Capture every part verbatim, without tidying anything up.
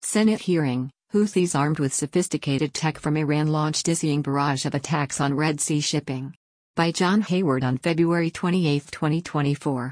Senate hearing: Houthis armed with sophisticated tech from Iran launch dizzying barrage of attacks on Red Sea shipping. By John Hayward on February twenty-eighth, twenty twenty-four.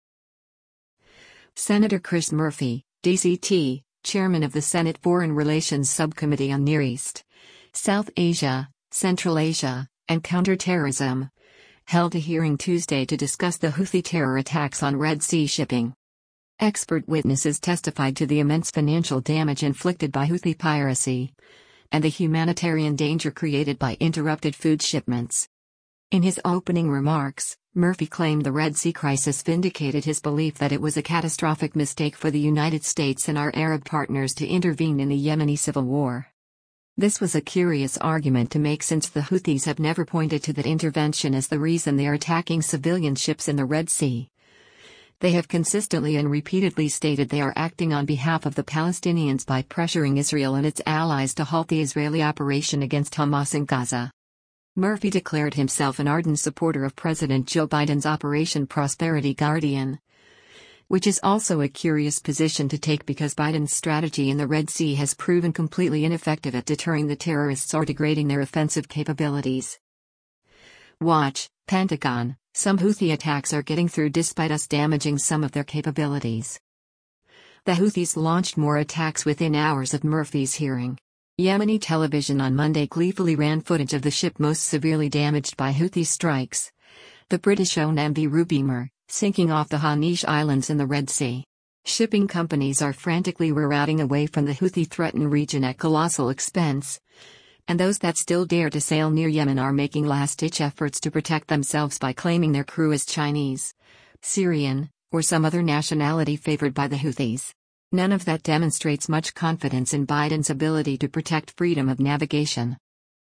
Senator Chris Murphy, D C T, chairman of the Senate Foreign Relations Subcommittee on Near East, South Asia, Central Asia, and Counterterrorism, held a hearing Tuesday to discuss the Houthi terror attacks on Red Sea shipping. Expert witnesses testified to the immense financial damage inflicted by Houthi piracy and the humanitarian danger created by interrupted food shipments. In his opening remarks, Murphy claimed the Red Sea crisis vindicated his belief that it was a catastrophic mistake for the United States and our Arab partners to intervene in the Yemeni civil war. This was a curious argument to make since the Houthis have never pointed to that intervention as the reason they are attacking civilian ships in the Red Sea. They have consistently and repeatedly stated they are acting on behalf of the Palestinians by pressuring Israel and its allies to halt the Israeli operation against Hamas in Gaza. Murphy declared himself an ardent supporter of President Joe Biden's Operation Prosperity Guardian, which is also a curious position to take because Biden's strategy in the Red Sea has proven completely ineffective at deterring the terrorists or degrading their offensive capabilities. Watch, Pentagon: some Houthi attacks are getting through despite us damaging some of their capabilities. The Houthis launched more attacks within hours of Murphy's hearing. Yemeni television on Monday gleefully ran footage of the ship most severely damaged by Houthi strikes, the British-owned M V Rubeamer, sinking off the Hanish Islands in the Red Sea. Shipping companies are frantically rerouting away from the Houthi-threatened region at colossal expense, and those that still dare to sail near Yemen are making last-ditch efforts to protect themselves by claiming their crew is Chinese, Syrian, or some other nationality favored by the Houthis. None of that demonstrates much confidence in Biden's ability to protect freedom of navigation.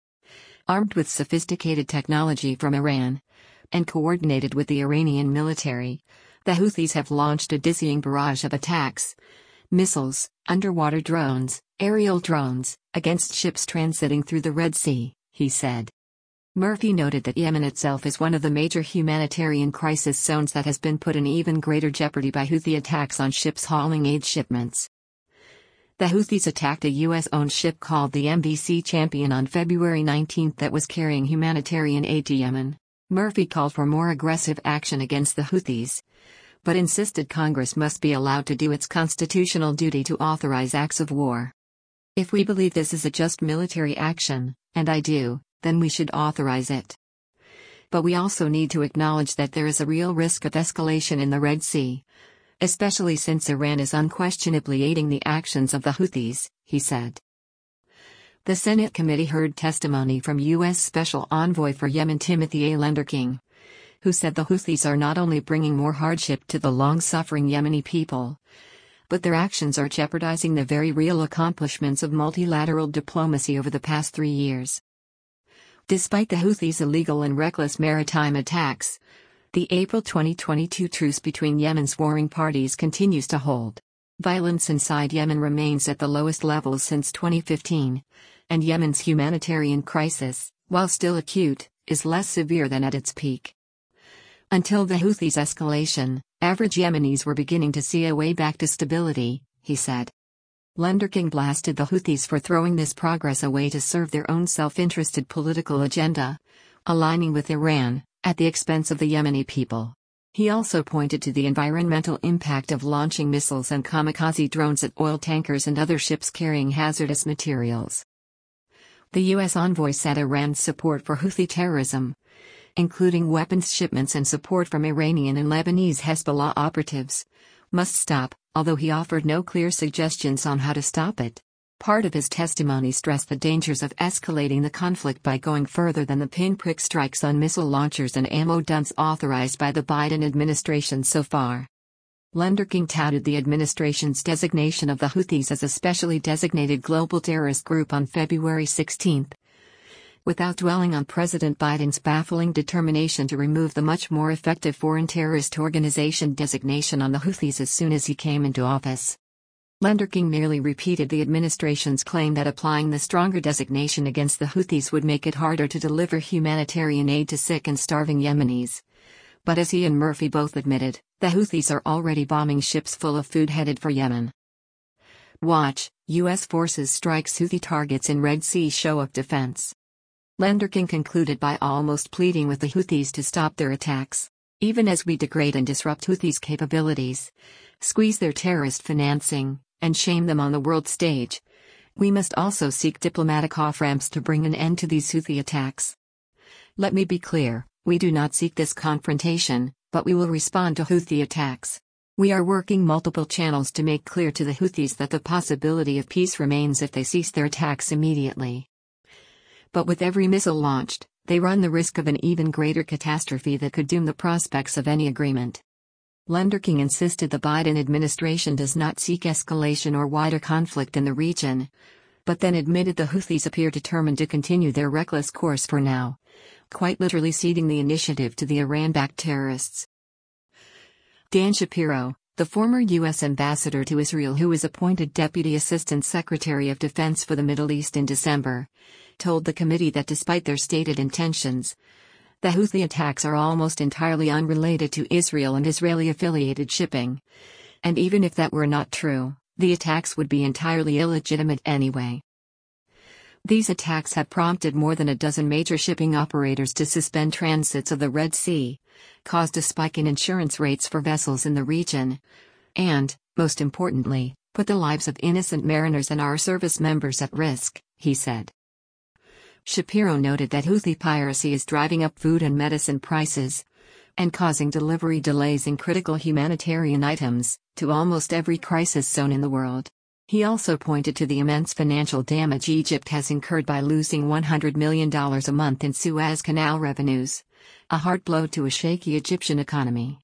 Armed with sophisticated technology from Iran, and coordinated with the Iranian military, the Houthis have launched a dizzying barrage of attacks, missiles, underwater drones, aerial drones, against ships transiting through the Red Sea, he said. Murphy noted that Yemen itself is one of the major humanitarian crisis zones that has been put in even greater jeopardy by Houthi attacks on ships hauling aid shipments. The Houthis attacked a U S-owned ship called the M V C Champion on February nineteenth that was carrying humanitarian aid to Yemen. Murphy called for more aggressive action against the Houthis, but insisted Congress must be allowed to do its constitutional duty to authorize acts of war. If we believe this is a just military action, and I do, then we should authorize it. But we also need to acknowledge that there is a real risk of escalation in the Red Sea, especially since Iran is unquestionably aiding the actions of the Houthis, he said. The Senate committee heard testimony from U S Special Envoy for Yemen Timothy A. Lenderking, who said the Houthis are not only bringing more hardship to the long-suffering Yemeni people, but their actions are jeopardizing the very real accomplishments of multilateral diplomacy over the past three years. Despite the Houthis' illegal and reckless maritime attacks, the April twenty twenty-two truce between Yemen's warring parties continues to hold. Violence inside Yemen remains at the lowest levels since twenty fifteen, and Yemen's humanitarian crisis, while still acute, is less severe than at its peak. Until the Houthis' escalation, average Yemenis were beginning to see a way back to stability, he said. Lenderking blasted the Houthis for throwing this progress away to serve their own self-interested political agenda, aligning with Iran, at the expense of the Yemeni people. He also pointed to the environmental impact of launching missiles and kamikaze drones at oil tankers and other ships carrying hazardous materials. The U S envoy said Iran's support for Houthi terrorism, including weapons shipments and support from Iranian and Lebanese Hezbollah operatives, must stop, although he offered no clear suggestions on how to stop it. Part of his testimony stressed the dangers of escalating the conflict by going further than the pinprick strikes on missile launchers and ammo dumps authorized by the Biden administration so far. Lenderking touted the administration's designation of the Houthis as a specially designated global terrorist group on February sixteenth, without dwelling on President Biden's baffling determination to remove the much more effective foreign terrorist organization designation on the Houthis as soon as he came into office. Lenderking merely repeated the administration's claim that applying the stronger designation against the Houthis would make it harder to deliver humanitarian aid to sick and starving Yemenis. But as he and Murphy both admitted, the Houthis are already bombing ships full of food headed for Yemen. Watch, U S forces strikes Houthi targets in Red Sea show of defense. Lenderking concluded by almost pleading with the Houthis to stop their attacks. Even as we degrade and disrupt Houthis' capabilities, squeeze their terrorist financing, and shame them on the world stage, we must also seek diplomatic off-ramps to bring an end to these Houthi attacks. Let me be clear, we do not seek this confrontation, but we will respond to Houthi attacks. We are working multiple channels to make clear to the Houthis that the possibility of peace remains if they cease their attacks immediately. But with every missile launched, they run the risk of an even greater catastrophe that could doom the prospects of any agreement. Lenderking insisted the Biden administration does not seek escalation or wider conflict in the region, but then admitted the Houthis appear determined to continue their reckless course for now, quite literally ceding the initiative to the Iran-backed terrorists. Dan Shapiro, the former U S ambassador to Israel who was appointed Deputy Assistant Secretary of Defense for the Middle East in December, told the committee that despite their stated intentions, the Houthi attacks are almost entirely unrelated to Israel and Israeli-affiliated shipping. And even if that were not true, the attacks would be entirely illegitimate anyway. These attacks have prompted more than a dozen major shipping operators to suspend transits of the Red Sea, caused a spike in insurance rates for vessels in the region, and, most importantly, put the lives of innocent mariners and our service members at risk, he said. Shapiro noted that Houthi piracy is driving up food and medicine prices, and causing delivery delays in critical humanitarian items, to almost every crisis zone in the world. He also pointed to the immense financial damage Egypt has incurred by losing one hundred million dollars a month in Suez Canal revenues, a hard blow to a shaky Egyptian economy.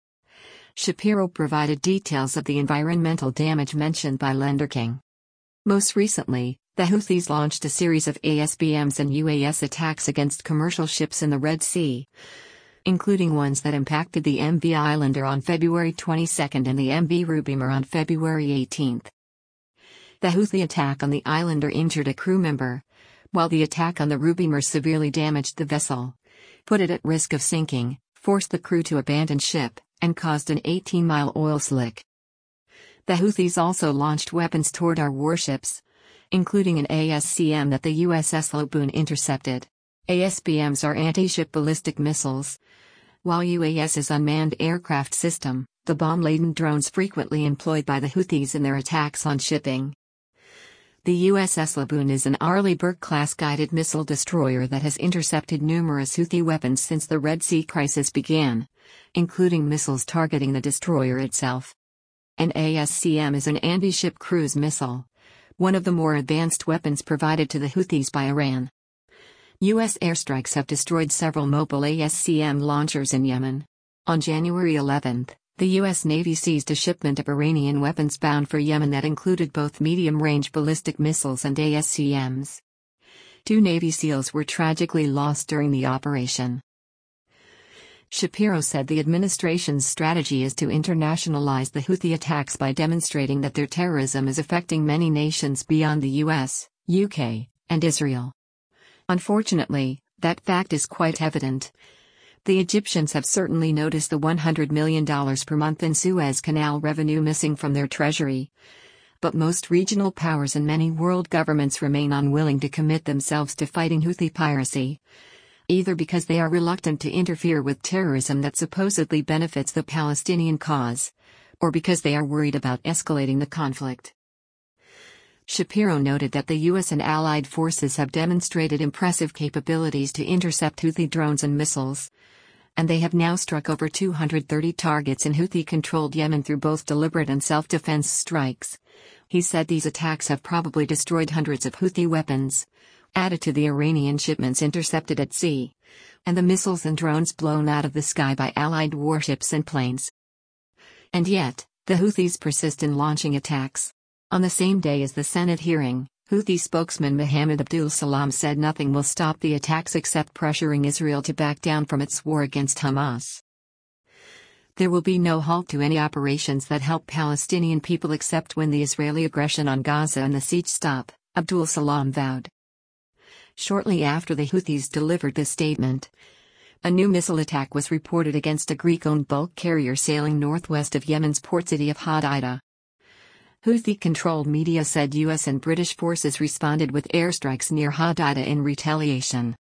Shapiro provided details of the environmental damage mentioned by Lenderking. Most recently, the Houthis launched a series of A S B Ms and U A S attacks against commercial ships in the Red Sea, including ones that impacted the M V Islander on February twenty-second and the M V Rubimer on February eighteenth. The Houthi attack on the Islander injured a crew member, while the attack on the Rubimer severely damaged the vessel, put it at risk of sinking, forced the crew to abandon ship, and caused an eighteen-mile oil slick. The Houthis also launched weapons toward our warships, including an A S C M that the U S S Laboon intercepted. A S B Ms are anti-ship ballistic missiles, while U A S is unmanned aircraft system, the bomb-laden drones frequently employed by the Houthis in their attacks on shipping. The U S S Laboon is an Arleigh Burke-class guided missile destroyer that has intercepted numerous Houthi weapons since the Red Sea crisis began, including missiles targeting the destroyer itself. An A S C M is an anti-ship cruise missile, one of the more advanced weapons provided to the Houthis by Iran. U S airstrikes have destroyed several mobile A S C M launchers in Yemen. On January eleventh, the U S Navy seized a shipment of Iranian weapons bound for Yemen that included both medium-range ballistic missiles and A S C Ms. Two Navy SEALs were tragically lost during the operation. Shapiro said the administration's strategy is to internationalize the Houthi attacks by demonstrating that their terrorism is affecting many nations beyond the U S, U K, and Israel. Unfortunately, that fact is quite evident. The Egyptians have certainly noticed the one hundred million dollars per month in Suez Canal revenue missing from their treasury. But most regional powers and many world governments remain unwilling to commit themselves to fighting Houthi piracy, either because they are reluctant to interfere with terrorism that supposedly benefits the Palestinian cause, or because they are worried about escalating the conflict. Shapiro noted that the U S and allied forces have demonstrated impressive capabilities to intercept Houthi drones and missiles, and they have now struck over two hundred thirty targets in Houthi-controlled Yemen through both deliberate and self-defense strikes. He said these attacks have probably destroyed hundreds of Houthi weapons, added to the Iranian shipments intercepted at sea, and the missiles and drones blown out of the sky by allied warships and planes. And yet, the Houthis persist in launching attacks. On the same day as the Senate hearing, Houthi spokesman Mohammed Abdul Salam said nothing will stop the attacks except pressuring Israel to back down from its war against Hamas. There will be no halt to any operations that help Palestinian people except when the Israeli aggression on Gaza and the siege stop, Abdul Salam vowed. Shortly after the Houthis delivered this statement, a new missile attack was reported against a Greek-owned bulk carrier sailing northwest of Yemen's port city of Hodeidah. Houthi-controlled media said U S and British forces responded with airstrikes near Hodeidah in retaliation.